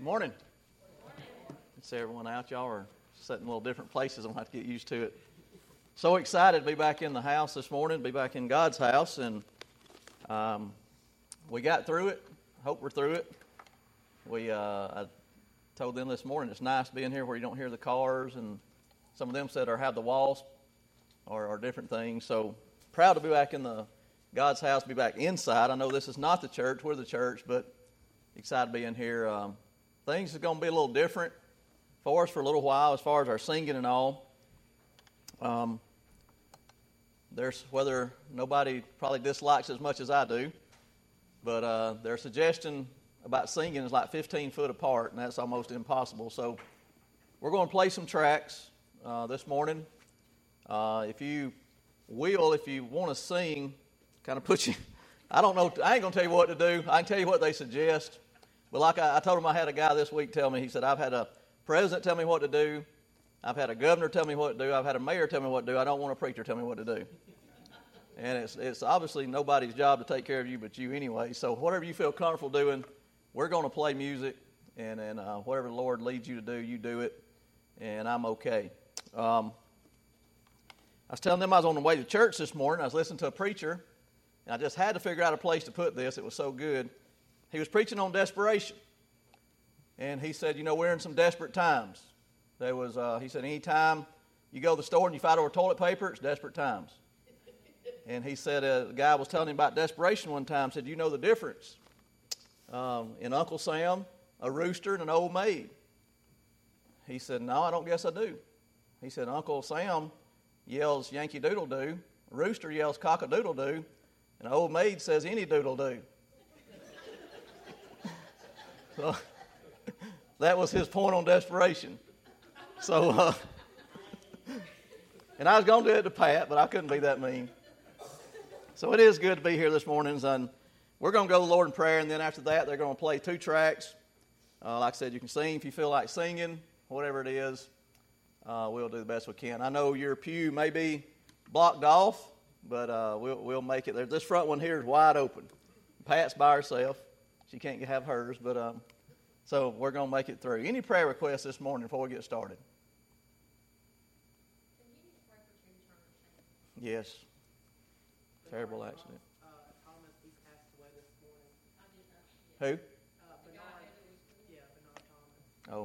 Good morning. Let's see everyone out. Y'all are sitting in a little different places. I'm going to have to get used to it. So excited to be back in the house this morning, be back in God's house. And we got through it. Hope we're through it. I told them this morning it's nice being here where you don't hear the cars. And some of them said or have the walls or different things. So proud to be back in the God's house, be back inside. I know this is not the church. We're the church, but excited being here. Things are going to be a little different for us for a little while as far as our singing and all. There's whether nobody probably dislikes as much as I do, but their suggestion about singing is like 15 foot apart, and that's almost impossible. So we're going to play some tracks this morning. If you want to sing, kind of put you, I don't know, I ain't going to tell you what to do. I can tell you what they suggest. But like I told him, I had a guy this week tell me, he said, I've had a president tell me what to do. I've had a governor tell me what to do. I've had a mayor tell me what to do. I don't want a preacher tell me what to do. And it's obviously nobody's job to take care of you but you anyway. So whatever you feel comfortable doing, we're going to play music. And whatever the Lord leads you to do, you do it. And I'm okay. I was telling them I was on the way to church this morning. I was listening to a preacher. And I just had to figure out a place to put this. It was so good. He was preaching on desperation. And he said, we're in some desperate times. He said, anytime you go to the store and you fight over toilet paper, it's desperate times. And he said, the guy was telling him about desperation one time, said, you know the difference in Uncle Sam, a rooster, and an old maid. He said, no, I don't guess I do. He said, Uncle Sam yells Yankee Doodle Doo, a rooster yells Cock-a-Doodle Doo, and an old maid says any doodle doo. So that was his point on desperation. So, and I was going to do it to Pat, but I couldn't be that mean. So it is good to be here this morning. And we're going to go to the Lord in prayer, and then after that, they're going to play two tracks. Like I said, you can sing if you feel like singing, whatever it is. We'll do the best we can. I know your pew may be blocked off, but we'll make it there. This front one here is wide open. Pat's by herself. She can't have hers, but so we're going to make it through. Any prayer requests this morning before we get started? Yes. Terrible accident. Thomas, he passed away this morning. Who? Bernard. Yeah, Bernard Thomas. Oh.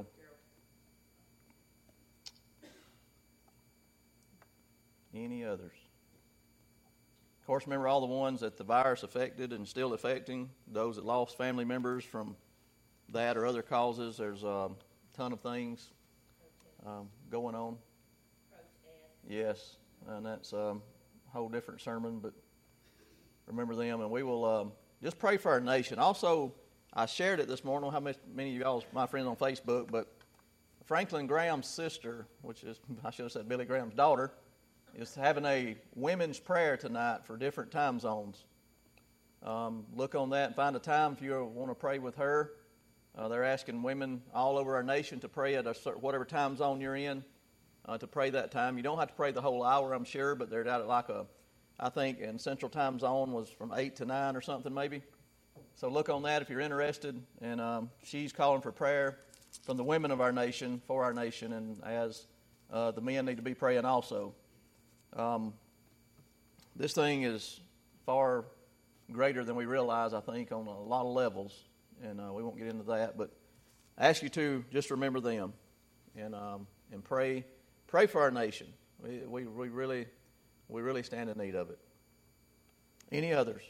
Any others? Of course, remember all the ones that the virus affected and still affecting, those that lost family members from that or other causes. There's a ton of things going on. Yes, and that's a whole different sermon, but remember them, and we will just pray for our nation. Also, I shared it this morning. I don't know how many of y'all are my friends on Facebook, but Franklin Graham's sister, which is, I should have said Billy Graham's daughter, is having a women's prayer tonight for different time zones. Look on that and find a time if you want to pray with her. They're asking women all over our nation to pray at whatever time zone you're in, to pray that time. You don't have to pray the whole hour, I'm sure, but they're out at I think in Central Time Zone was from 8 to 9 or something maybe. So look on that if you're interested. And she's calling for prayer from the women of our nation, for our nation, and as the men need to be praying also. This thing is far greater than we realize, I think, on a lot of levels, and we won't get into that. But I ask you to just remember them and pray for our nation. We really stand in need of it. Any others?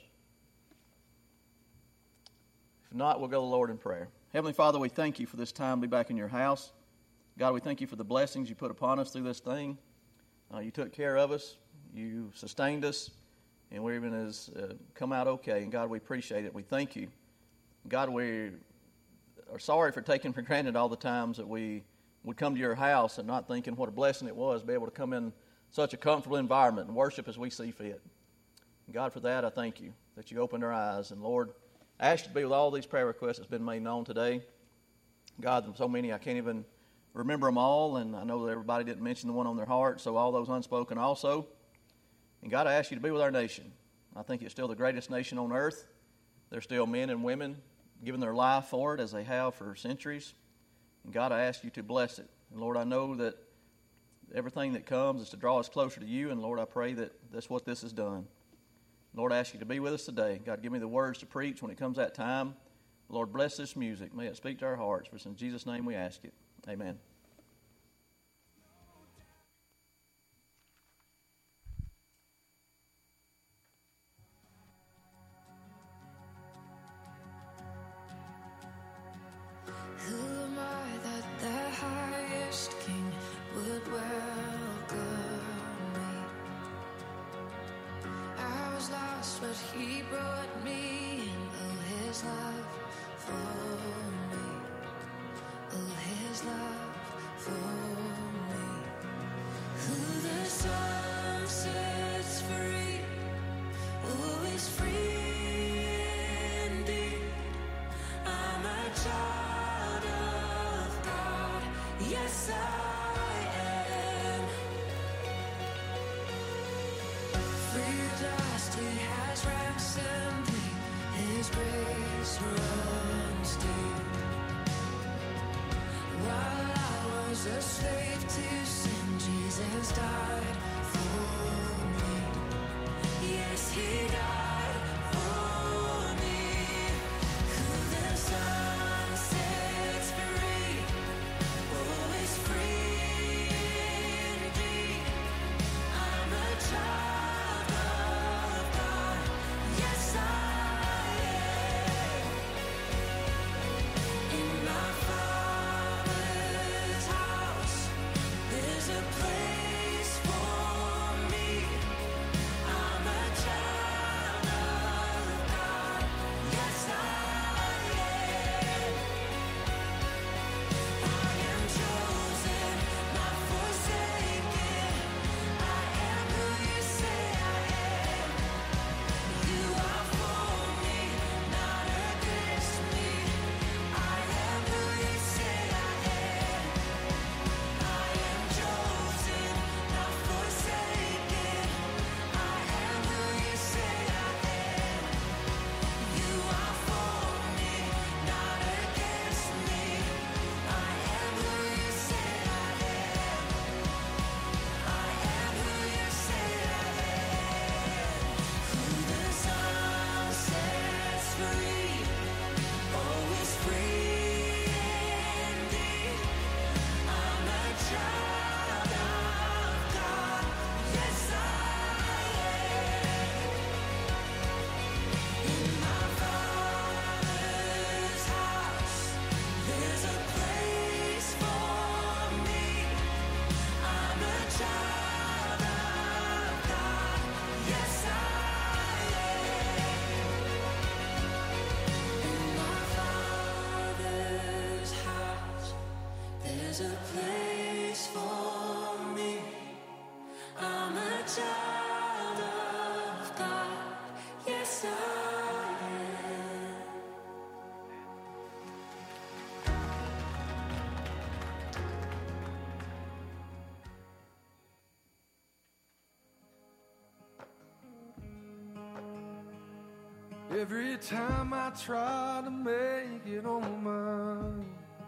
If not, we'll go to the Lord in prayer. Heavenly Father, we thank you for this time to be back in your house. God, we thank you for the blessings you put upon us through this thing. You took care of us. You sustained us. And we even come out okay. And God, we appreciate it. We thank you. God, we are sorry for taking for granted all the times that we would come to your house and not thinking what a blessing it was to be able to come in such a comfortable environment and worship as we see fit. And God, for that, I thank you that you opened our eyes. And Lord, I ask you to be with all these prayer requests that's been made known today. God, there's so many I can't even remember them all, and I know that everybody didn't mention the one on their heart, so all those unspoken also. And God, I ask you to be with our nation. I think it's still the greatest nation on earth. There's still men and women given their life for it as they have for centuries. And God, I ask you to bless it. And Lord, I know that everything that comes is to draw us closer to you, and Lord, I pray that that's what this has done. Lord, I ask you to be with us today. God, give me the words to preach when it comes that time. Lord, bless this music. May it speak to our hearts. For it's in Jesus' name we ask it. Amen. Who am I that the highest King would welcome me? I was lost, but he brought me in. Oh, his love for me. Oh, his love for me. Who the Son sets free, who is free indeed. I'm a child of God, yes I am. Free at last, he has ransomed me, his grace runs deep. While I was a slave to sin, Jesus died for me. Yes, he died for me. Who the Son sets free, oh, is free indeed. I'm a child of God, yes I am. In my Father's house, there's a place for me. I'm a child of God, yes I am. I am chosen, not forsaken. I am who you say I am. You are for me, not against me. I am who you say I am. I am chosen, not forsaken. I am who you say I am. You are for me, not against me. I am who you say I am. I am who you say I am. Who the Son sets free, oh, is free indeed. I'm a child of God, yes I am. In my Father's house, there's a place for me. I'm a child of God, yes I am. In my Father's house, there's a place for me. I'm a child of God, yes I am. Every time I try to make it on my own,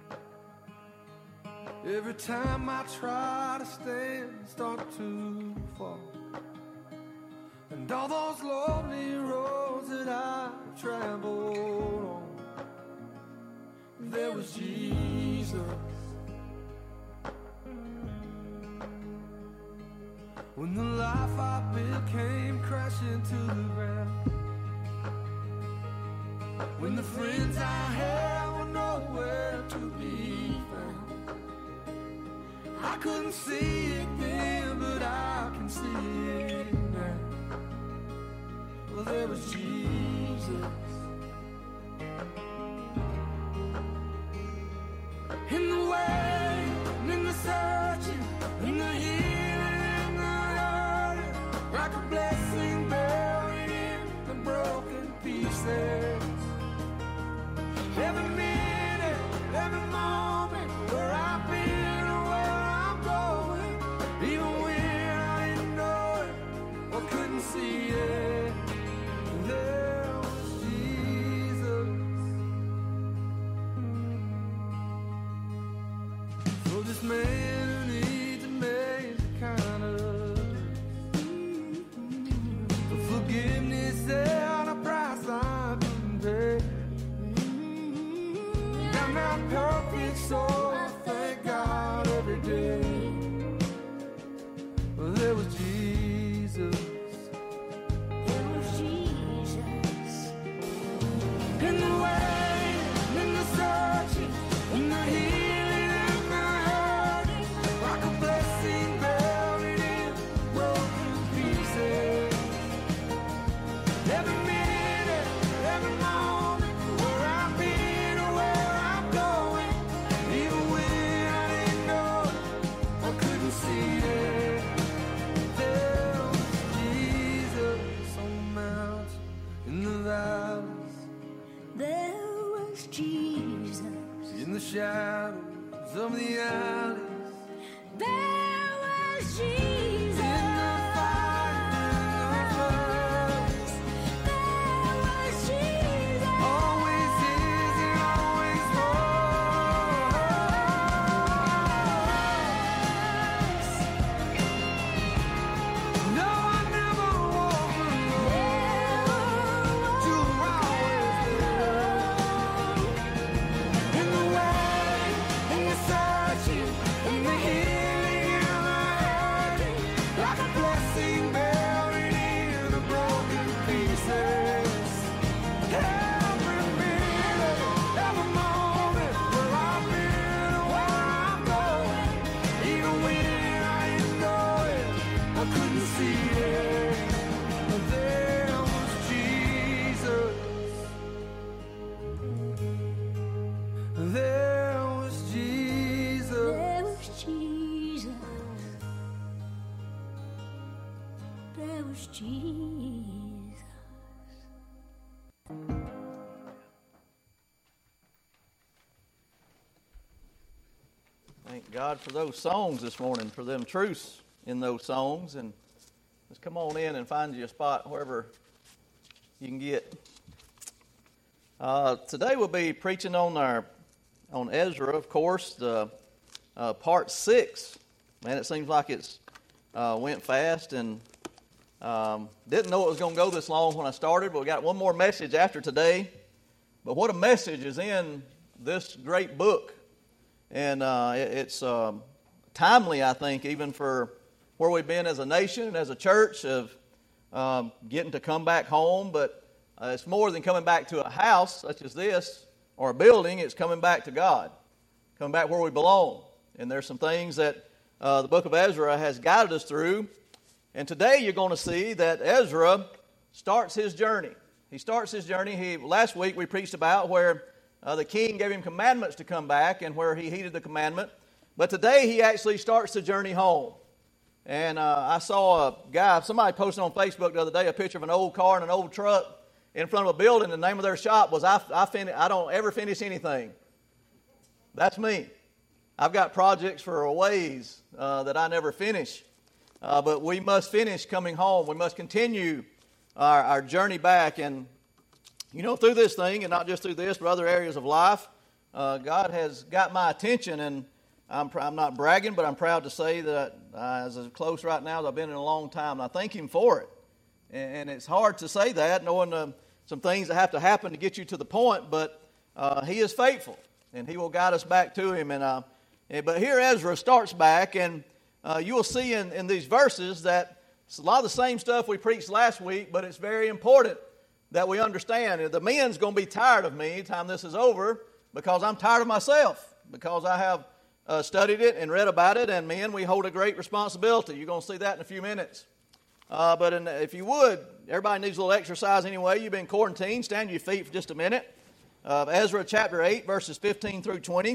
every time I try to stand, start to fall. And all those lonely roads that I've traveled on, there was Jesus. When the life I built came crashing to the ground, when the friends I had were nowhere to be found, I couldn't see it then, but I can see it now. Well, there was Jesus. In the way, in the searching, in the healing, in the hurting, like a blessing buried in the broken pieces. Every minute, every moment, where I've been or where I'm going, even when I didn't know it or couldn't see it, there was Jesus. man who needs a major kind of forgiveness and a price I couldn't pay. I'm not perfect, so I thank God every day. Well, there was Jesus. There was Jesus. In the waiting, in the searching, in the healing, in the hurting, like a blessing buried in broken pieces. Every minute, every moment, where I've been or where I'm going, even when I didn't know it, I couldn't see it. There was Jesus on the mountain, in the valleys, There was Jesus. in the shadows of the alleys, There was Jesus. in the fire, in the floods, There was Jesus. always is and always was. No, I never walk alone. You're always there. In the waiting, in the searching, in the healing, in the hurting, like a blessing buried in the broken pieces. Every minute, every moment, where I've been, where I'm going, even when I didn't know it, I couldn't see it. But there was Jesus. There was Jesus. There was Jesus. There was Jesus. Thank God for those songs this morning, for them truths in those songs. And let's come on in and find you a spot wherever you can get. Today we'll be preaching on Ezra, of course, the part 6. Man, it seems like it's went fast, and didn't know it was going to go this long when I started, but we got one more message after today. But what a message is in this great book. And it's timely, I think, even for where we've been as a nation and as a church of getting to come back home. But it's more than coming back to a house such as this or a building. It's coming back to God, coming back where we belong. And there's some things that the book of Ezra has guided us through. And today you're going to see that Ezra starts his journey. He starts his journey. Last week we preached about where the king gave him commandments to come back and where he heeded the commandment. But today he actually starts the journey home. And I saw a guy, somebody posted on Facebook the other day a picture of an old car and an old truck in front of a building. The name of their shop was I don't ever finish anything. That's me. I've got projects for a ways that I never finish. But we must finish coming home. We must continue our journey back. And you know, through this thing, and not just through this, but other areas of life, God has got my attention, and I'm not bragging, but I'm proud to say that as close right now as I've been in a long time, and I thank Him for it. And it's hard to say that, knowing some things that have to happen to get you to the point, but He is faithful, and He will guide us back to Him. But here Ezra starts back, and you will see in these verses that it's a lot of the same stuff we preached last week, but it's very important that we understand. The men's going to be tired of me time this is over because I'm tired of myself, because I have studied it and read about it, and men, we hold a great responsibility. You're going to see that in a few minutes. But if you would, everybody needs a little exercise anyway. You've been quarantined. Stand to your feet for just a minute. Ezra chapter 8, verses 15 through 20.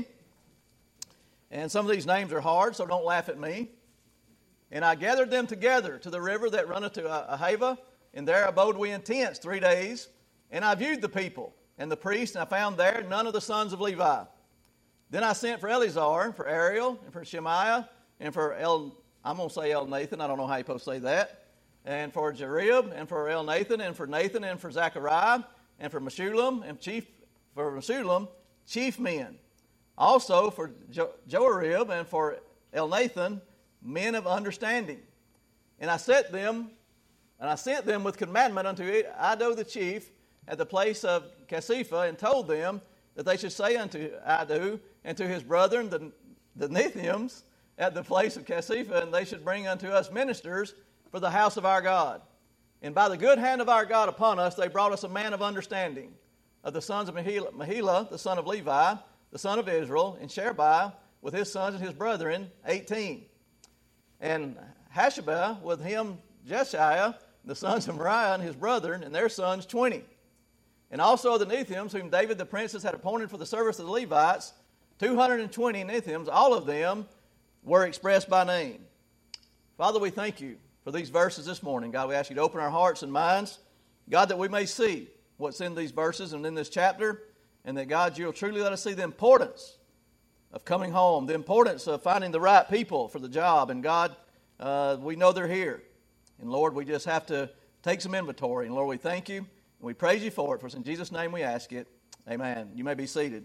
And some of these names are hard, so don't laugh at me. And I gathered them together to the river that runneth to Ahava, and there abode we in tents 3 days. And I viewed the people and the priests, and I found there none of the sons of Levi. Then I sent for Eleazar, and for Ariel, and for Shemaiah, and for I'm going to say Elnathan, I don't know how you're supposed to say that, and for Jerib, and for Elnathan, and for Nathan, and for Zechariah, and for Meshullam, chief men. Also for Joarib and for Elnathan, men of understanding. And I sent them with commandment unto Iddo the chief at the place of Cassipha, and told them that they should say unto Iddo and to his brethren, the Nethiums, at the place of Cassipha, and they should bring unto us ministers for the house of our God. And by the good hand of our God upon us, they brought us a man of understanding, of the sons of Mahila, the son of Levi, the son of Israel, and Sherebiah, with his sons and his brethren, 18. And Hashabah, with him Jeshaiah, the sons of Moriah, and his brethren, and their sons, 20. And also the Nethiums, whom David the princes had appointed for the service of the Levites, 220 Nethiums, all of them were expressed by name. Father, we thank you for these verses this morning. God, we ask you to open our hearts and minds, God, that we may see what's in these verses and in this chapter, and that, God, you'll truly let us see the importance of coming home, the importance of finding the right people for the job. And, God, we know they're here. And, Lord, we just have to take some inventory. And, Lord, we thank you, and we praise you for it. For it's in Jesus' name we ask it. Amen. You may be seated.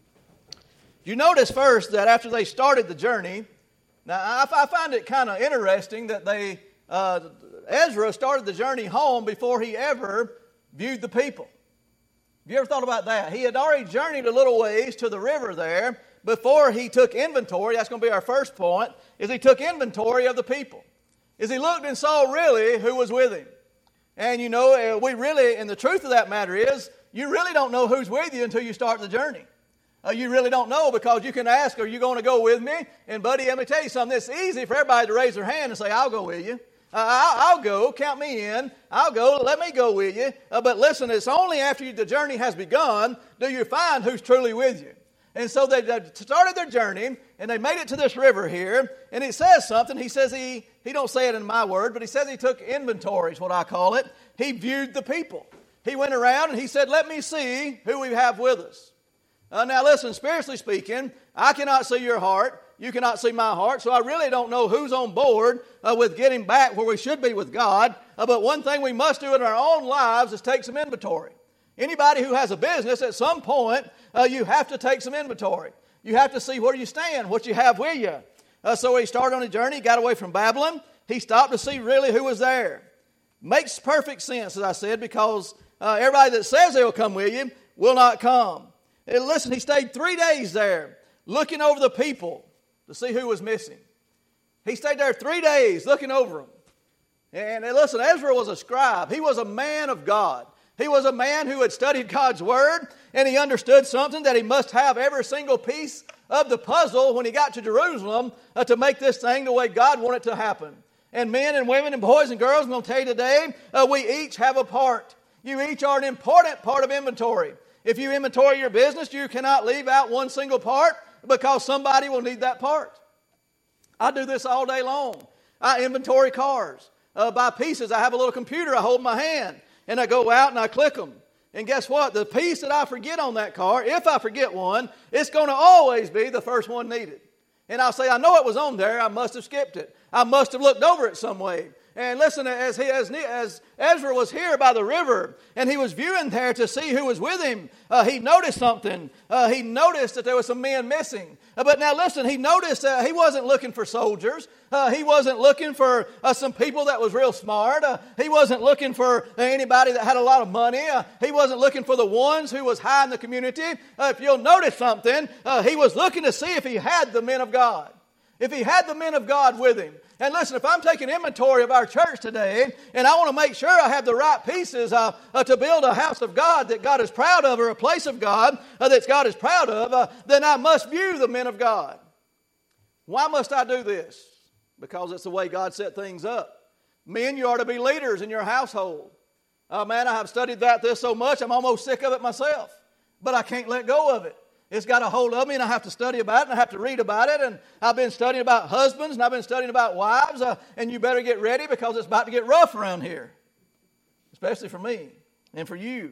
You notice first that after they started the journey, now I find it kind of interesting that Ezra started the journey home before he ever viewed the people. Have you ever thought about that? He had already journeyed a little ways to the river there before he took inventory. That's going to be our first point, is he took inventory of the people. Is he looked and saw really who was with him. And you know, and the truth of that matter is, you really don't know who's with you until you start the journey. You really don't know, because you can ask, are you going to go with me? And buddy, let me tell you something. It's easy for everybody to raise their hand and say, I'll go with you. I'll go. Count me in. I'll go. Let me go with you. But listen, it's only after the journey has begun do you find who's truly with you. And so they started their journey, and they made it to this river here, and it says something. He says he don't say it in my word, but he says he took inventory is what I call it. He viewed the people. He went around and he said, let me see who we have with us. Now listen, spiritually speaking, I cannot see your heart. You cannot see my heart, so I really don't know who's on board with getting back where we should be with God. But one thing we must do in our own lives is take some inventory. Anybody who has a business, at some point, you have to take some inventory. You have to see where you stand, what you have with you. So he started on a journey, got away from Babylon. He stopped to see really who was there. Makes perfect sense, as I said, because everybody that says they'll come with you will not come. And listen, he stayed 3 days there looking over the people to see who was missing. He stayed there 3 days looking over them. And listen, Ezra was a scribe. He was a man of God. He was a man who had studied God's Word, and he understood something, that he must have every single piece of the puzzle when he got to Jerusalem to make this thing the way God wanted it to happen. And men and women and boys and girls, I'm going to tell you today, we each have a part. You each are an important part of inventory. If you inventory your business, you cannot leave out one single part, because somebody will need that part. I do this all day long. I inventory cars. By pieces, I have a little computer I hold in my hand, and I go out and I click them. And guess what? The piece that I forget on that car, if I forget one, it's going to always be the first one needed. And I'll say, I know it was on there. I must have skipped it. I must have looked over it some way. And listen, as Ezra was here by the river, and he was viewing there to see who was with him, he noticed something. He noticed that there were some men missing. But now listen, he noticed he wasn't looking for soldiers. He wasn't looking for some people that was real smart. He wasn't looking for anybody that had a lot of money. He wasn't looking for the ones who was high in the community. If you'll notice something, he was looking to see if he had the men of God. If he had the men of God with him. And listen, if I'm taking inventory of our church today, and I want to make sure I have the right pieces to build a house of God that God is proud of, or a place of God that God is proud of, then I must view the men of God. Why must I do this? Because it's the way God set things up. Men, you are to be leaders in your household. Man, I have studied this so much, I'm almost sick of it myself. But I can't let go of it. It's got a hold of me, and I have to study about it, and I have to read about it. And I've been studying about husbands, and I've been studying about wives. And you better get ready, because it's about to get rough around here, especially for me and for you.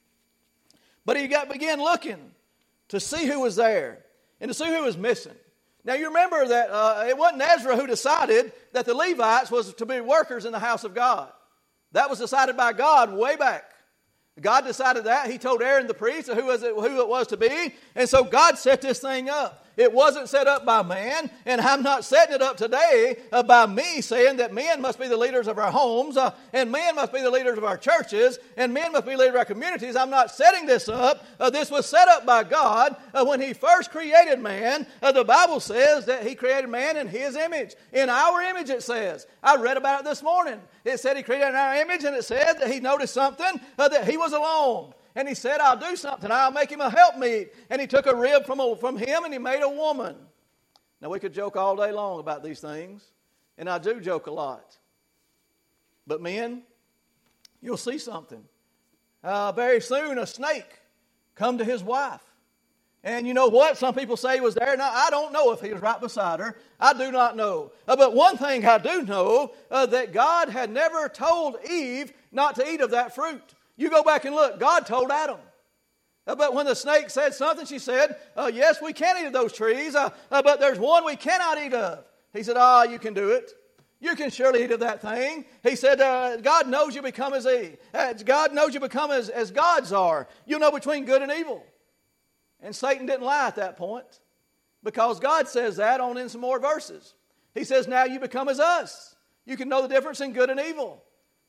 But he began looking to see who was there and to see who was missing. Now, you remember that it wasn't Ezra who decided that the Levites was to be workers in the house of God. That was decided by God way back. God decided that. He told Aaron the priest who it was to be. And so God set this thing up. It wasn't set up by man, and I'm not setting it up today by me saying that men must be the leaders of our homes, and men must be the leaders of our churches, and men must be the leaders of our communities. I'm not setting this up. This was set up by God when He first created man. The Bible says that He created man in His image. In our image, it says. I read about it this morning. It said He created in our image, and it said that He noticed something, that He was alone. And He said, I'll do something. I'll make him a helpmeet. And He took a rib from him and He made a woman. Now, we could joke all day long about these things. And I do joke a lot. But men, you'll see something. Very soon, a snake come to his wife. And you know what? Some people say he was there. Now, I don't know if he was right beside her. I do not know. But one thing I do know, that God had never told Eve not to eat of that fruit. You go back and look. God told Adam. But when the snake said something, she said, yes, we can eat of those trees, but there's one we cannot eat of. He said, you can do it. You can surely eat of that thing. He said, God knows you become as God knows you become as gods are. You know between good and evil. And Satan didn't lie at that point, because God says that on in some more verses. He says, now you become as us. You can know the difference in good and evil.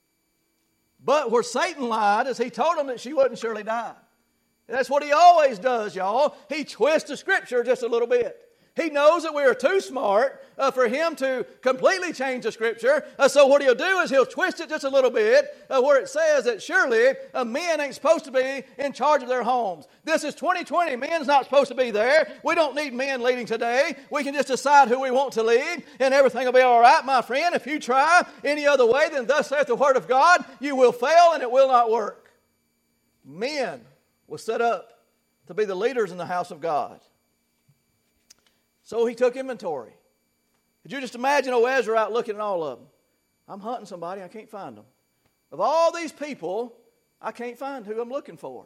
But where Satan lied is he told them that she wouldn't surely die. That's what he always does, y'all. He twists the Scripture just a little bit. He knows that we are too smart for him to completely change the Scripture. So what he'll do is he'll twist it just a little bit where it says that surely men ain't supposed to be in charge of their homes. This is 2020. Men's not supposed to be there. We don't need men leading today. We can just decide who we want to lead, and everything will be all right, my friend. If you try any other way than thus saith the Word of God, you will fail and it will not work. Men were set up to be the leaders in the house of God. So he took inventory. Could you just imagine Ezra out looking at all of them? I'm hunting somebody, I can't find them. Of all these people, I can't find who I'm looking for.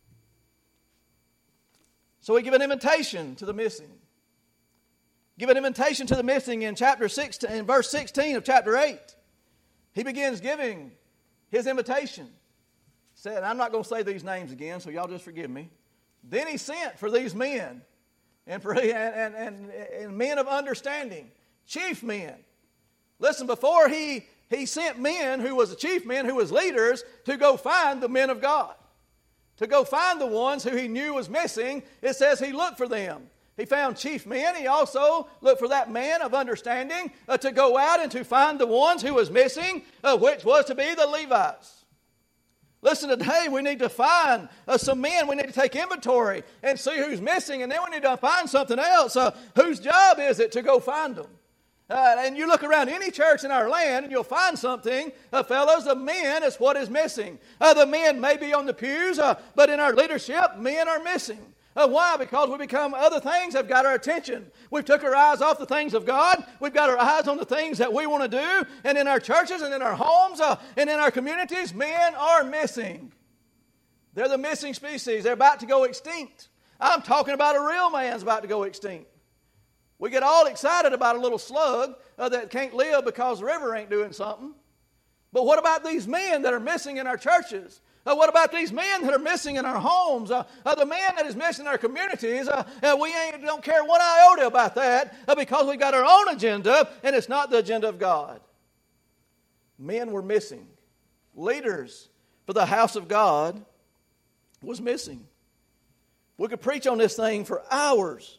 So he gave an invitation to the missing. Give an invitation to the missing in chapter 6, in verse 16 of chapter 8. He begins giving his invitation. Said, I'm not going to say these names again, so y'all just forgive me. Then he sent for these men. And men of understanding, chief men. Listen, before he sent men who was the chief men, who was leaders, to go find the men of God. To go find the ones who he knew was missing, it says he looked for them. He found chief men. He also looked for that man of understanding to go out and to find the ones who was missing, which was to be the Levites. Listen, today we need to find some men. We need to take inventory and see who's missing, and then we need to find something else. Whose job is it to go find them? And you look around any church in our land and you'll find something. Fellows, the men is what is missing. The men may be on the pews, but in our leadership, men are missing. Why? Because we become other things have got our attention. We've took our eyes off the things of God. We've got our eyes on the things that we want to do. And in our churches and in our homes and in our communities, men are missing. They're the missing species. They're about to go extinct. I'm talking about a real man's about to go extinct. We get all excited about a little slug that can't live because the river ain't doing something. But what about these men that are missing in our churches? What about these men that are missing in our homes? The man that is missing in our communities, we don't care one iota about that because we've got our own agenda, and it's not the agenda of God. Men were missing. Leaders for the house of God was missing. We could preach on this thing for hours.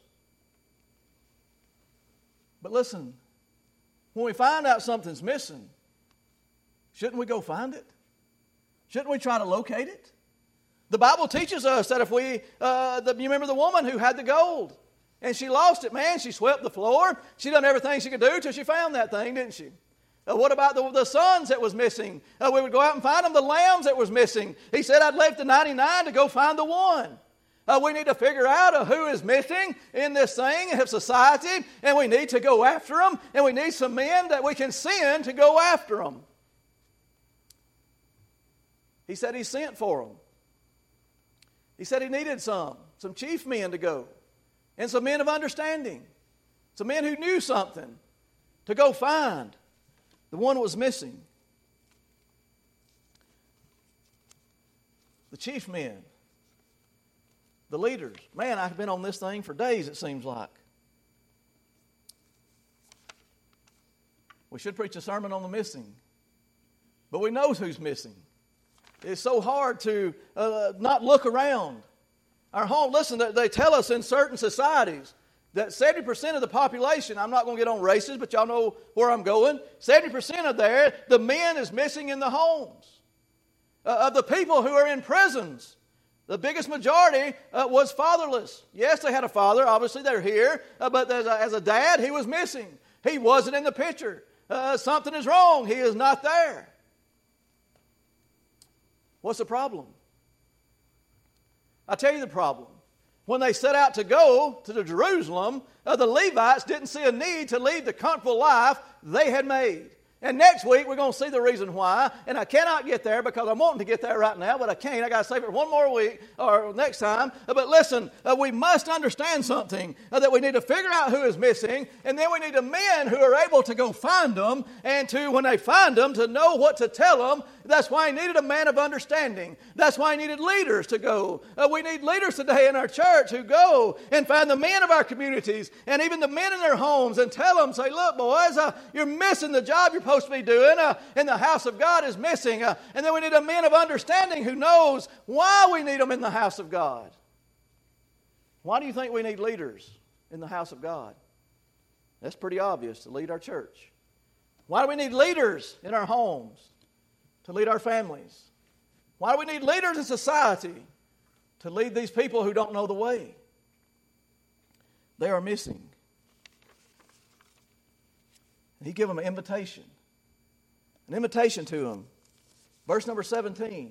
But listen, when we find out something's missing, shouldn't we go find it? Shouldn't we try to locate it? The Bible teaches us that if you remember the woman who had the gold and she lost it, man, she swept the floor. She done everything she could do till she found that thing, didn't she? What about the sons that was missing? We would go out and find them, the lambs that was missing. He said, I'd left the 99 to go find the one. We need to figure out who is missing in this thing of society, and we need to go after them, and we need some men that we can send to go after them. He said he sent for them. He said he needed some chief men to go, and some men of understanding, some men who knew something to go find the one that was missing. The the chief men, the leaders. Man, I've been on this thing for days, it seems like. We should preach a sermon on the missing, but we know who's missing. It's so hard to not look around. Our home, listen, they tell us in certain societies that 70% of the population, I'm not going to get on races, but y'all know where I'm going, 70% of there, the men is missing in the homes. Of the people who are in prisons, the biggest majority was fatherless. Yes, they had a father, obviously they're here, but as a dad, he was missing. He wasn't in the picture. Something is wrong. He is not there. What's the problem? I'll tell you the problem. When they set out to go to Jerusalem, the Levites didn't see a need to lead the comfortable life they had made. And next week, we're going to see the reason why. And I cannot get there because I'm wanting to get there right now, but I can't. I got to save it for one more week or next time. But listen, we must understand something, that we need to figure out who is missing. And then we need the men who are able to go find them. And to, when they find them, to know what to tell them. That's why he needed a man of understanding. That's why he needed leaders to go. We need leaders today in our church who go and find the men of our communities and even the men in their homes and tell them, say, look, boys, you're missing the job you're supposed to be doing, and the house of God is missing. And then we need a man of understanding who knows why we need them in the house of God. Why do you think we need leaders in the house of God? That's pretty obvious, to lead our church. Why do we need leaders in our homes? To lead our families. Why do we need leaders in society? To lead these people who don't know the way. They are missing. And he gave them an invitation. An invitation to them. Verse number 17.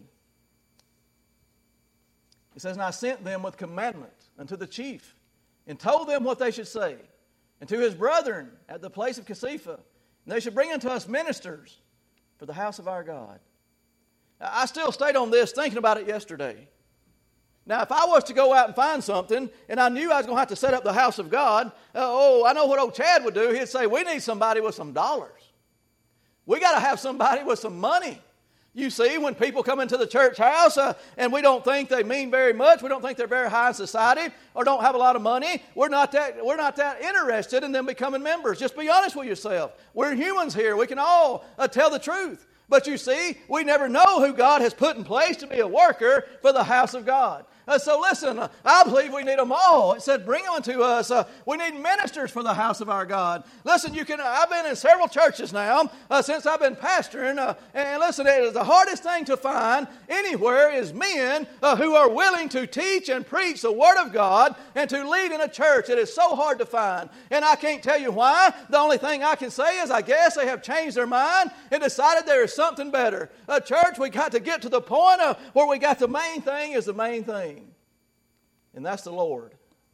It says, and I sent them with commandment unto the chief, and told them what they should say, and to his brethren at the place of Casiphia, and they should bring unto us ministers for the house of our God. I still stayed on this thinking about it yesterday. Now, if I was to go out and find something, and I knew I was going to have to set up the house of God, I know what old Chad would do. He'd say, we need somebody with some dollars. We got to have somebody with some money. You see, when people come into the church house and we don't think they mean very much, we don't think they're very high in society or don't have a lot of money, we're not that interested in them becoming members. Just be honest with yourself. We're humans here. We can all tell the truth. But you see, we never know who God has put in place to be a worker for the house of God. So listen, I believe we need them all. It said, bring them to us. We need ministers for the house of our God. Listen, I've been in several churches now since I've been pastoring. And listen, it is the hardest thing to find anywhere is men who are willing to teach and preach the Word of God and to lead in a church. It is so hard to find. And I can't tell you why. The only thing I can say is I guess they have changed their mind and decided there is something better. A church, we got to get to the point where we got the main thing is the main thing. And that's the Lord.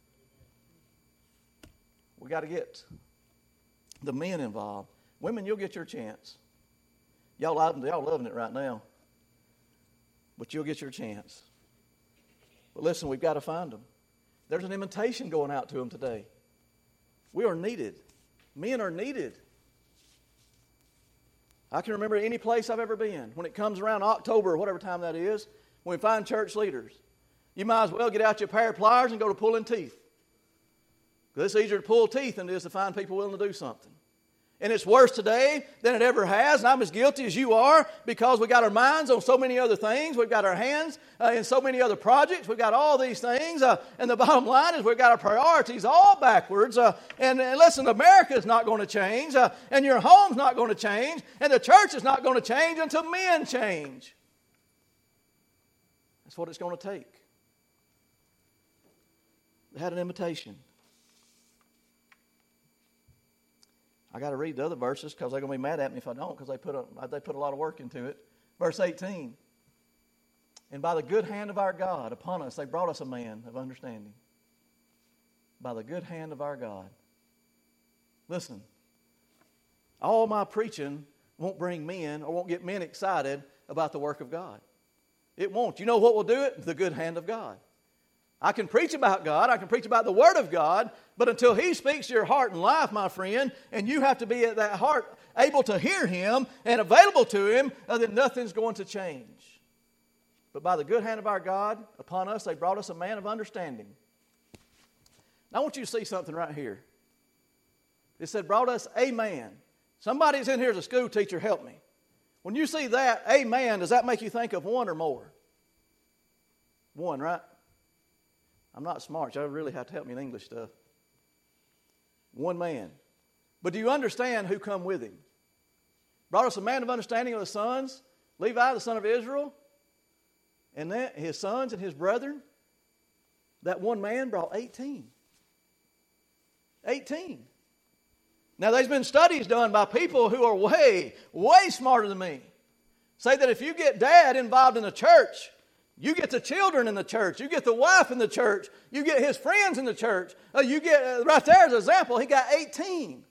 We got to get the men involved. Women, you'll get your chance. Y'all loving it right now. But you'll get your chance. But listen, we've got to find them. There's an invitation going out to them today. We are needed. Men are needed. I can remember any place I've ever been. When it comes around October or whatever time that is, when we find church leaders, you might as well get out your pair of pliers and go to pulling teeth. Because it's easier to pull teeth than it is to find people willing to do something. And it's worse today than it ever has, and I'm as guilty as you are because we got our minds on so many other things. We've got our hands in so many other projects. We've got all these things, and the bottom line is we've got our priorities all backwards. And listen, America is not going to change, and your home's not going to change, and the church is not going to change until men change. That's what it's going to take. They had an invitation. I got to read the other verses because they're going to be mad at me if I don't, because they put a lot of work into it. Verse 18. And by the good hand of our God upon us, they brought us a man of understanding. By the good hand of our God. Listen, all my preaching won't bring men or won't get men excited about the work of God. It won't. You know what will do it? The good hand of God. I can preach about God, I can preach about the Word of God, but until He speaks to your heart and life, my friend, and you have to be at that heart able to hear Him and available to Him, then nothing's going to change. But by the good hand of our God upon us, they brought us a man of understanding. Now I want you to see something right here. It said, brought us a man. Somebody's in here as a school teacher, help me. When you see that, a man, does that make you think of one or more? One, right? I'm not smart. You really have to help me in English stuff. One man. But do you understand who come with him? Brought us a man of understanding of the sons, Levi, the son of Israel, and then his sons and his brethren. That one man brought 18. 18. Now, there's been studies done by people who are way, way smarter than me. Say that if you get dad involved in the church, you get the children in the church, you get the wife in the church, you get his friends in the church. You get, right there as an example, he got 18.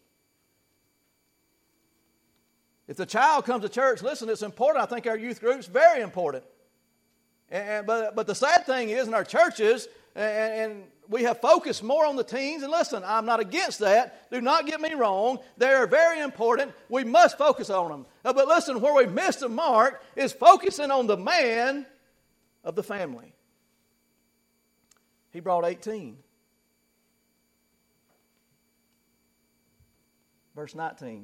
If the child comes to church, listen, it's important. I think our youth group's very important. But the sad thing is in our churches, and we have focused more on the teens. And listen, I'm not against that. Do not get me wrong. They are very important. We must focus on them. But listen, where we missed the mark is focusing on the man of the family. He brought 18. Verse 19.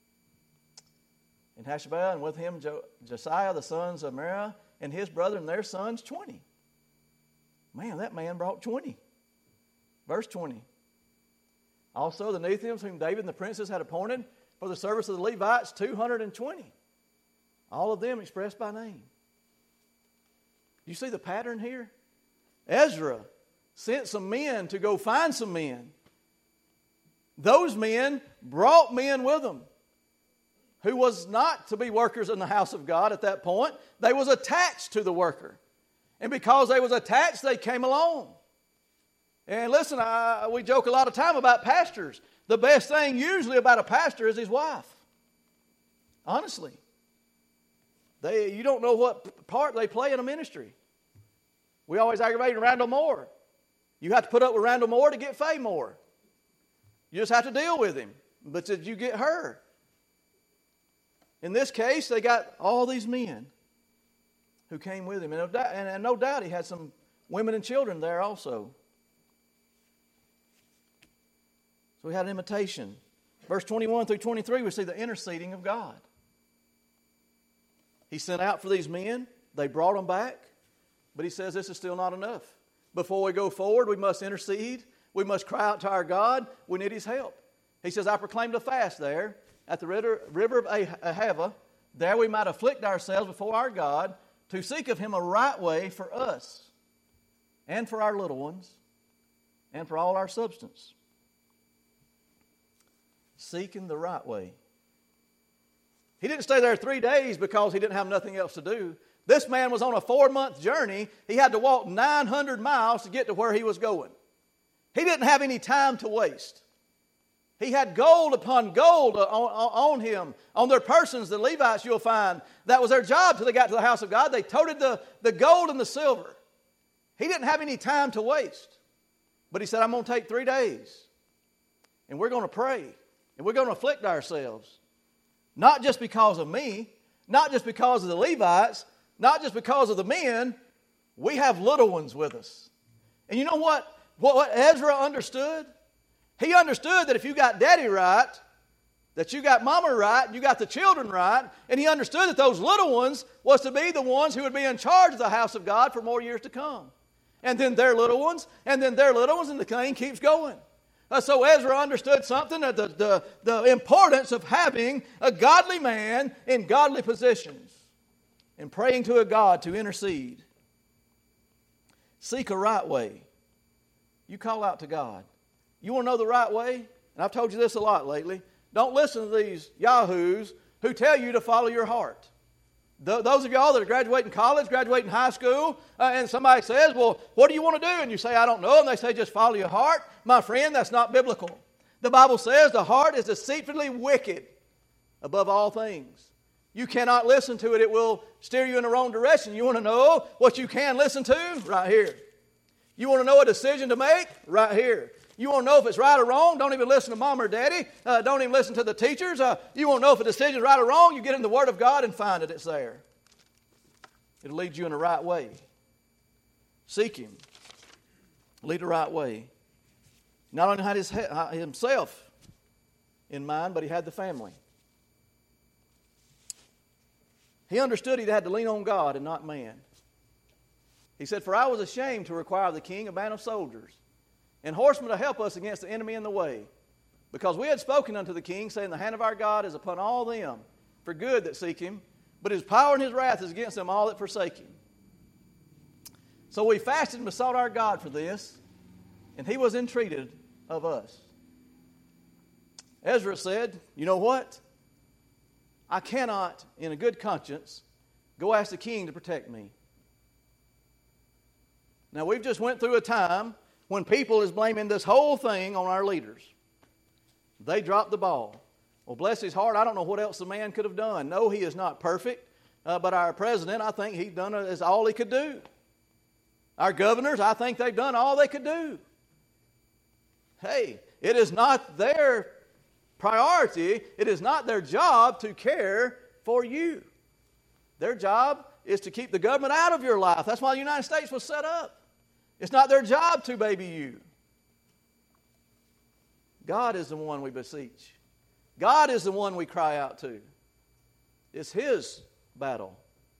And Hashabiah, and with him Josiah, the sons of Merah, and his brother and their sons, 20. Man, that man brought 20. Verse 20. Also the Nethians, whom David and the princes had appointed for the service of the Levites, 220. All of them expressed by name. You see the pattern here? Ezra sent some men to go find some men. Those men brought men with them who was not to be workers in the house of God at that point. They was attached to the worker. And because they was attached, they came along. And listen, we joke a lot of time about pastors. The best thing usually about a pastor is his wife. Honestly. You don't know what part they play in a ministry. We always aggravate Randall Moore. You have to put up with Randall Moore to get Faye Moore. You just have to deal with him. But did you get her? In this case, they got all these men who came with him. And no doubt he had some women and children there also. So we had an imitation. Verse 21 through 23, we see the interceding of God. He sent out for these men. They brought them back. But he says this is still not enough. Before we go forward, we must intercede. We must cry out to our God. We need his help. He says, I proclaimed a fast there at the river of Ahava. There we might afflict ourselves before our God to seek of him a right way for us and for our little ones and for all our substance. Seeking the right way. He didn't stay there 3 days because he didn't have nothing else to do. This man was on a 4-month journey. He had to walk 900 miles to get to where he was going. He didn't have any time to waste. He had gold upon gold on him, on their persons, the Levites you'll find. That was their job till they got to the house of God. They toted the gold and the silver. He didn't have any time to waste. But he said, I'm going to take 3 days. And we're going to pray. And we're going to afflict ourselves. Not just because of me. Not just because of the Levites. Not just because of the men. We have little ones with us. And you know what Ezra understood? He understood that if you got daddy right, that you got mama right, and you got the children right, and he understood that those little ones was to be the ones who would be in charge of the house of God for more years to come. And then their little ones, and then their little ones, and the thing keeps going. So Ezra understood something, the importance of having a godly man in godly positions and praying to a God to intercede. Seek a right way. You call out to God. You want to know the right way? And I've told you this a lot lately. Don't listen to these yahoos who tell you to follow your heart. Those of y'all that are graduating college, graduating high school, and somebody says, well, what do you want to do? And you say, I don't know. And they say, just follow your heart. My friend, that's not biblical. The Bible says the heart is deceitfully wicked above all things. You cannot listen to it. It will steer you in the wrong direction. You want to know what you can listen to? Right here. You want to know a decision to make? Right here. You want to know if it's right or wrong? Don't even listen to mom or daddy. Don't even listen to the teachers. You want to know if a decision is right or wrong? You get in the Word of God and find it. It's there. It'll lead you in the right way. Seek Him. Lead the right way. Not only had himself in mind, but he had the family. He understood he had to lean on God and not man. He said, "For I was ashamed to require of the king a band of soldiers, and horsemen to help us against the enemy in the way. Because we had spoken unto the king, saying, The hand of our God is upon all them for good that seek Him, but His power and His wrath is against them all that forsake Him." So we fasted and besought our God for this, and He was entreated of us. Ezra said, "You know what? I cannot, in a good conscience, go ask the king to protect me." Now, we've just went through a time when people is blaming this whole thing on our leaders. They dropped the ball. Well, bless his heart, I don't know what else the man could have done. No, he is not perfect, but our president, I think he's done as all he could do. Our governors, I think they've done all they could do. Hey, it is not their priority, it is not their job to care for you. Their job is to keep the government out of your life. That's why the United States was set up. It's not their job to baby you. God is the one we beseech. God is the one we cry out to. It's His battle.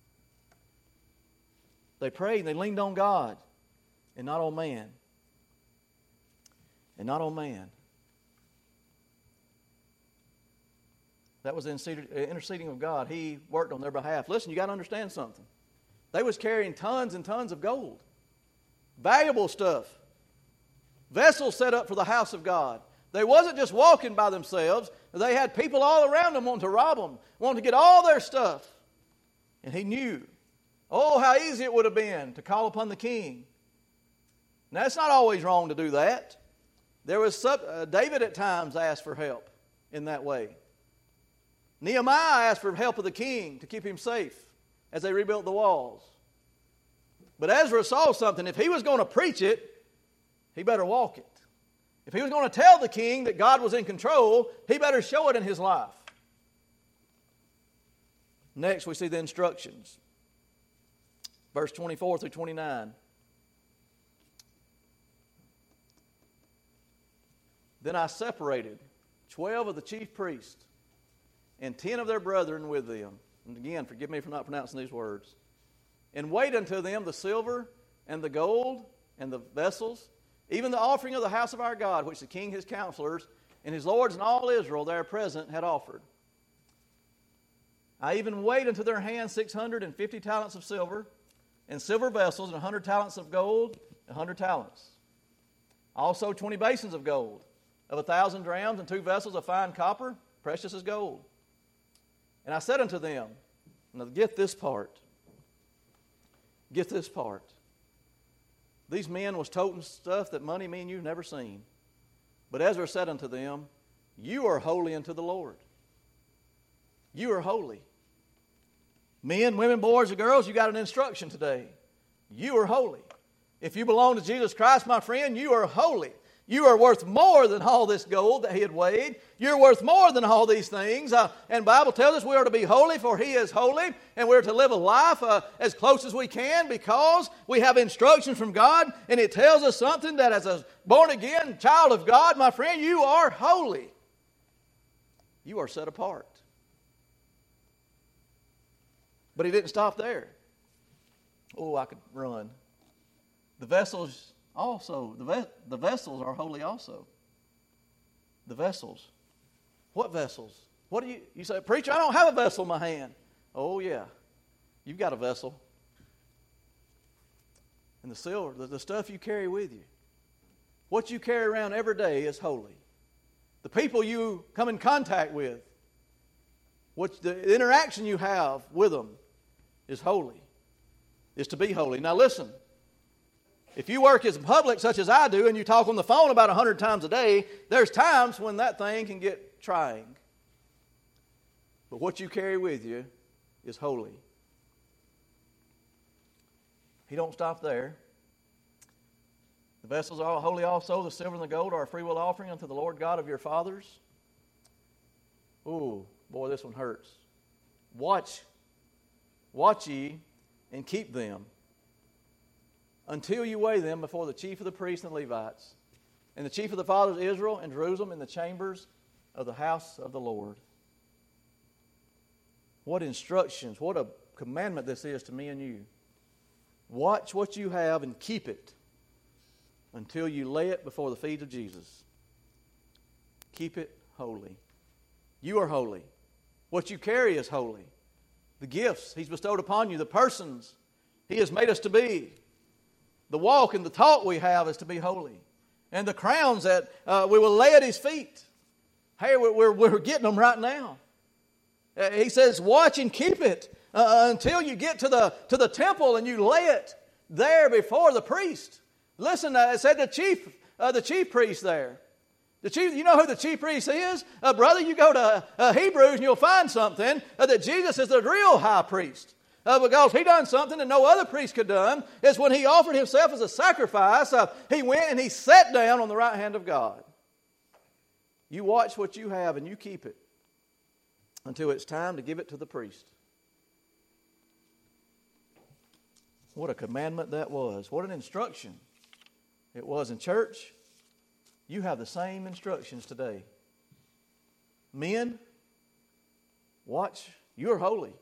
They prayed and they leaned on God and not on man. And not on man. That was the interceding of God. He worked on their behalf. Listen, you got to understand something. They was carrying tons and tons of gold. Valuable stuff. Vessels set up for the house of God. They wasn't just walking by themselves. They had people all around them wanting to rob them, wanting to get all their stuff. And he knew, oh, how easy it would have been to call upon the king. Now, it's not always wrong to do that. There was David at times asked for help in that way. Nehemiah asked for help of the king to keep him safe as they rebuilt the walls. But Ezra saw something. If he was going to preach it, he better walk it. If he was going to tell the king that God was in control, he better show it in his life. Next, we see the instructions. Verse 24 through 29. Then I separated 12 of the chief priests and 10 of their brethren with them. And again, forgive me for not pronouncing these words. And weighed unto them the silver and the gold and the vessels, even the offering of the house of our God, which the king, his counselors, and his lords and all Israel there present had offered. I even weighed unto their hands 650 talents of silver, and silver vessels, and 100 talents of gold, 100 talents. Also 20 basins of gold, of 1,000 drams, and 2 vessels of fine copper, precious as gold. And I said unto them, now get this part. Get this part. These men was toting stuff that money me and you've never seen. But Ezra said unto them, you are holy unto the Lord. You are holy. Men, women, boys, and girls, you got an instruction today. You are holy. If you belong to Jesus Christ, my friend, you are holy. You are worth more than all this gold that he had weighed. You're worth more than all these things. And the Bible tells us we are to be holy, for he is holy. And we're to live a life as close as we can because we have instruction from God. And it tells us something that as a born-again child of God, my friend, you are holy. You are set apart. But he didn't stop there. Oh, I could run. The vessels also, the vessels are holy also. The vessels. What vessels? What do you say, preacher, I don't have a vessel in my hand. Oh yeah, you've got a vessel. And the silver, the stuff you carry with you. What you carry around every day is holy. The people you come in contact with, the interaction you have with them is holy. Is to be holy. Now listen. If you work as public, such as I do, and you talk on the phone about 100 times a day, there's times when that thing can get trying. But what you carry with you is holy. He don't stop there. The vessels are holy also. The silver and the gold are a freewill offering unto the Lord God of your fathers. Ooh, boy, this one hurts. Watch ye and keep them until you weigh them before the chief of the priests and Levites and the chief of the fathers of Israel in Jerusalem in the chambers of the house of the Lord. What instructions, what a commandment this is to me and you. Watch what you have and keep it until you lay it before the feet of Jesus. Keep it holy. You are holy. What you carry is holy. The gifts He's bestowed upon you, the persons He has made us to be, the walk and the talk we have is to be holy. And the crowns that we will lay at His feet. Hey, we're getting them right now. He says, watch and keep it until you get to the temple and you lay it there before the priest. Listen, it said the chief priest there. You know who the chief priest is? Brother, you go to Hebrews and you'll find something that Jesus is the real high priest. Because He done something that no other priest could done. Is when He offered Himself as a sacrifice, He went and He sat down on the right hand of God. You watch what you have and you keep it until it's time to give it to the priest. What a commandment that was. What an instruction it was. In church, you have the same instructions today. Men, watch, you're holy.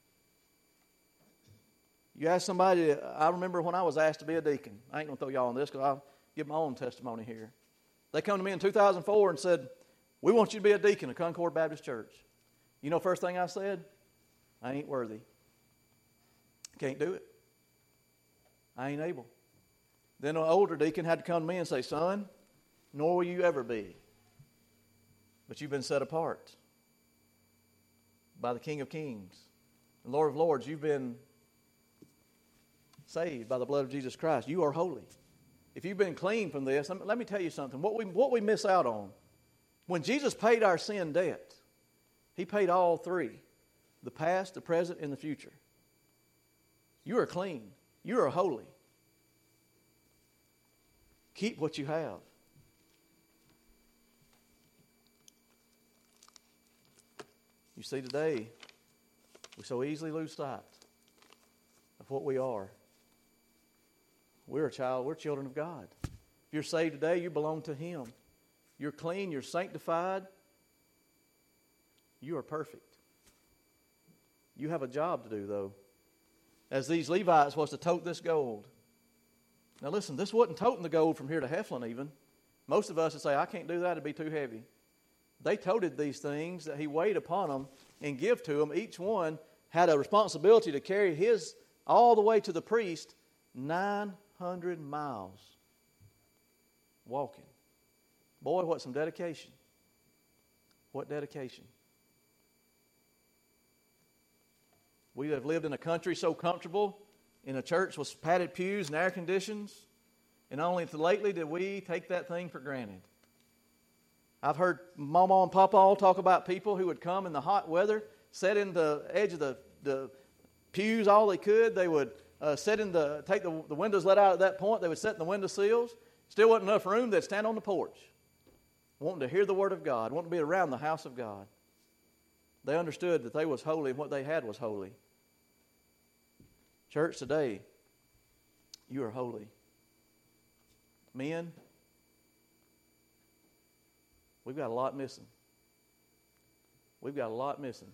You ask somebody, I remember when I was asked to be a deacon. I ain't going to throw y'all on this because I'll give my own testimony here. They come to me in 2004 and said, we want you to be a deacon at Concord Baptist Church. You know, first thing I said, I ain't worthy. Can't do it. I ain't able. Then an older deacon had to come to me and say, son, nor will you ever be. But you've been set apart by the King of Kings, the Lord of Lords. You've been saved by the blood of Jesus Christ. You are holy. If you've been clean from this, let me tell you something. What we miss out on, when Jesus paid our sin debt, He paid all three, the past, the present, and the future. You are clean. You are holy. Keep what you have. You see, today, we so easily lose sight of what we are. We're children of God. If you're saved today, you belong to Him. You're clean, you're sanctified. You are perfect. You have a job to do, though. As these Levites was to tote this gold. Now listen, this wasn't toting the gold from here to Heflin even. Most of us would say, I can't do that, it'd be too heavy. They toted these things that He weighed upon them and give to them. Each one had a responsibility to carry his all the way to the priest, 900 miles walking. Boy, what some dedication. What dedication. We have lived in a country so comfortable, in a church with padded pews and air conditions, and only lately did we take that thing for granted. I've heard Mama and Papa all talk about people who would come in the hot weather, sit in the edge of the pews all they could. They would take the windows let out at that point. They would sit in the window sills. Still wasn't enough room. They'd stand on the porch, wanting to hear the Word of God, wanting to be around the house of God. They understood that they was holy and what they had was holy. Church, today, you are holy. Men, we've got a lot missing. We've got a lot missing.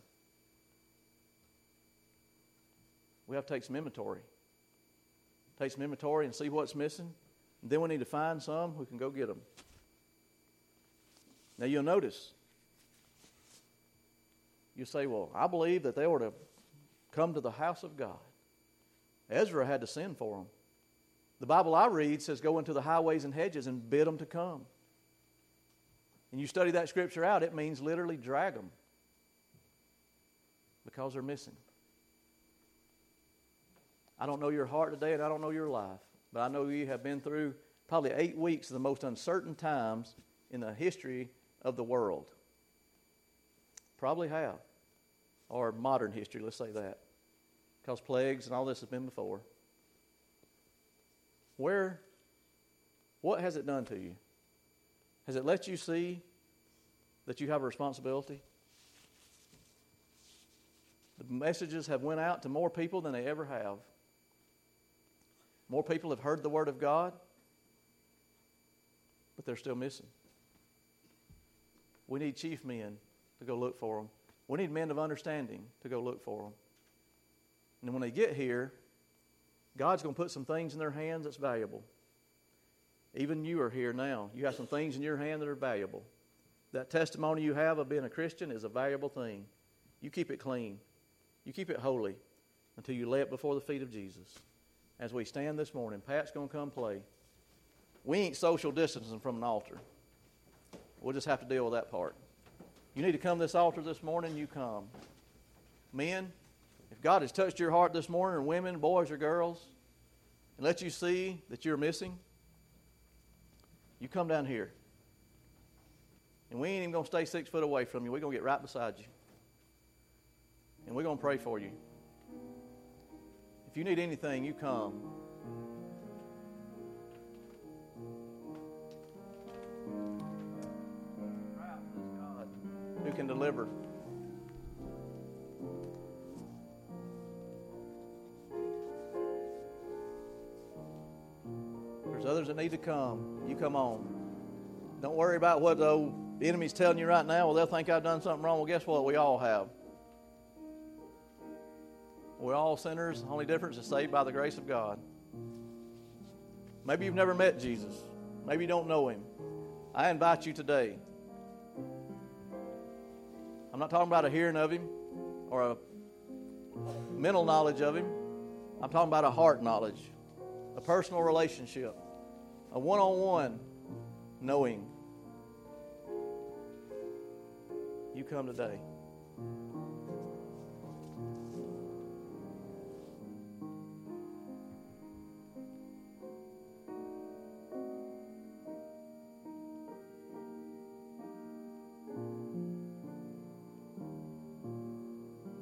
We have to take some inventory. Take some inventory and see what's missing. And then we need to find some who can go get them. Now you'll notice, you say, well, I believe that they ought to come to the house of God. Ezra had to send for them. The Bible I read says go into the highways and hedges and bid them to come. And you study that scripture out, it means literally drag them because they're missing. I don't know your heart today and I don't know your life, but I know you have been through probably 8 weeks of the most uncertain times in the history of the world. Probably have. Or modern history, let's say that. Because plagues and all this has been before. What has it done to you? Has it let you see that you have a responsibility? The messages have went out to more people than they ever have. More people have heard the Word of God, but they're still missing. We need chief men to go look for them. We need men of understanding to go look for them. And when they get here, God's going to put some things in their hands that's valuable. Even you are here now. You have some things in your hand that are valuable. That testimony you have of being a Christian is a valuable thing. You keep it clean. You keep it holy until you lay it before the feet of Jesus. As we stand this morning, Pat's going to come play. We ain't social distancing from an altar. We'll just have to deal with that part. You need to come to this altar this morning, you come. Men, if God has touched your heart this morning, or women, boys or girls, and let you see that you're missing, you come down here. And we ain't even going to stay 6 foot away from you. We're going to get right beside you. And we're going to pray for you. If you need anything, you come. God who can deliver. There's others that need to come. You come on. Don't worry about what the enemy's telling you right now. Well, they'll think I've done something wrong. Well, guess what? We all have. We're all sinners. The only difference is saved by the grace of God. Maybe you've never met Jesus. Maybe you don't know Him. I invite you today. I'm not talking about a hearing of Him or a mental knowledge of Him. I'm talking about a heart knowledge, a personal relationship, a one-on-one knowing. You come today.